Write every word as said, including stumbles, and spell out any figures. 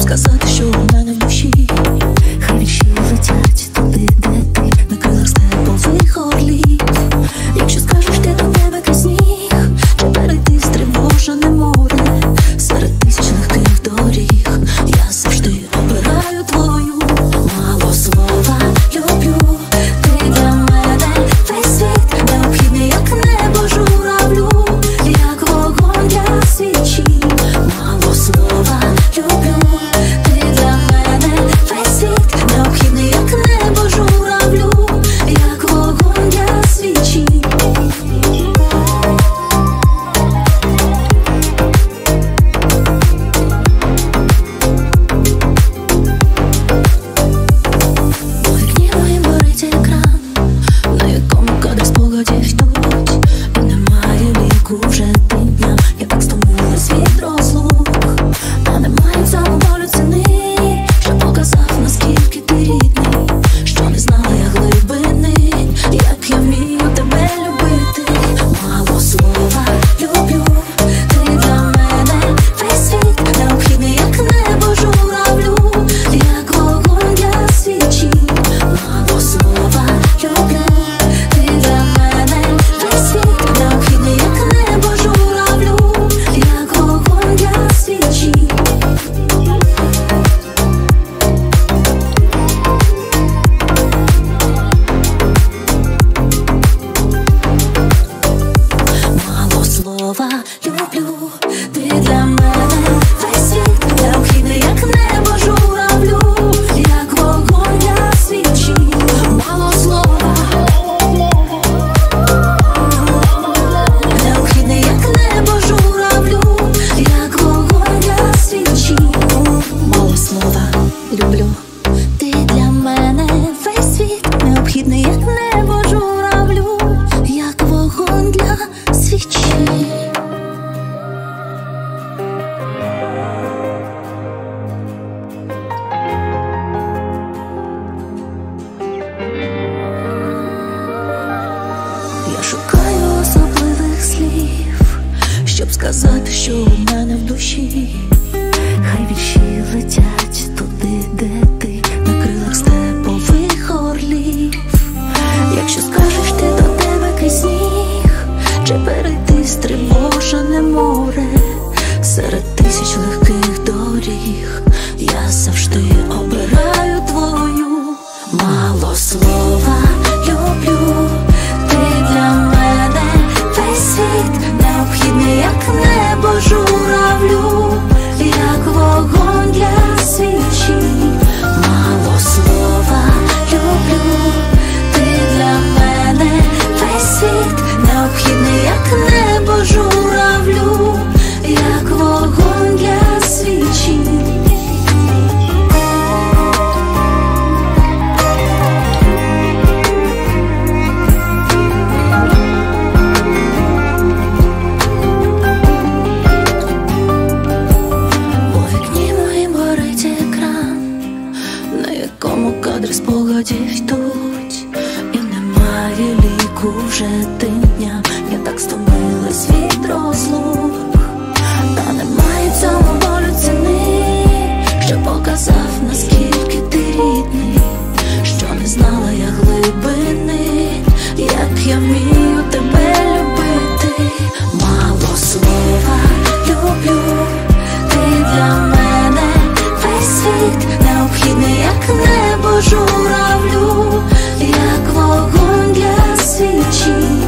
сказати, що у мене в душі. Хай вірші летять туди, де ти, на крилах степових орлів. Якщо скажеш, ти до тебе крізь сніг, чи перейти стривожене море серед тисяч легких доріг, я завжди обираю твою. Мало слова люблю, ти для мене весь світ, необхідний як небо журавлю, як вогонь для свічі. Мало слова люблю, ти для мене весь світ, необхідний як небо журавлю, як вогонь для свічі. Вогні моїм горить екран, на якому кадри спогадів йдуть, і немає ліку вже тим дням. Я так стомилась від розлук, та немає в цьому болю ціни, що показав, наскільки ти рідний, що не знала я глибини, як я вмію тебе любити. Мало слова люблю, ти для мене весь світ, необхідний як небо журавлю, як вогонь для свічі. Мало слова люблю, ти для мене весь світ, необхідний як небо журавлю, як вогонь для свічі. Мало слова люблю, ти для мене весь світ, необхідний як небо журавлю, як вогонь для свічі. Мало слова, необхідний як небо журавлю, як вогонь для свічі. Мало слова люблю, ти для мене весь світ, необхідний як небо журавлю, як вогонь для свічі. Я шукаю особливих слів, щоб сказати, що у мене в душі. Хай вірші летять туди, де ти, на крилах степових орлів. Якщо скажеш, ти до тебе крізь сніг, чи перейти стривожене море серед тисяч легких доріг, я завжди обираю твою. Мало слова люблю, ти для мене весь світ, необхідний як небо журавлю, як вогонь для свічі. Мало слова люблю, ти для мене весь світ, необхідний як небо журавлю, як вогонь для свічі. У вікні моїм горить екран, на якому кадри спогадів йдуть, і немає ліку вже тим дням. Я так стомилась від розлук, та немає в цьому болю ціни, що показав, наскільки ти рідний, що не знала я глибини, як я вмію тебе любити. Мало слова люблю, ти для мене весь світ, необхідний як небо журавлю, як вогонь для свічі.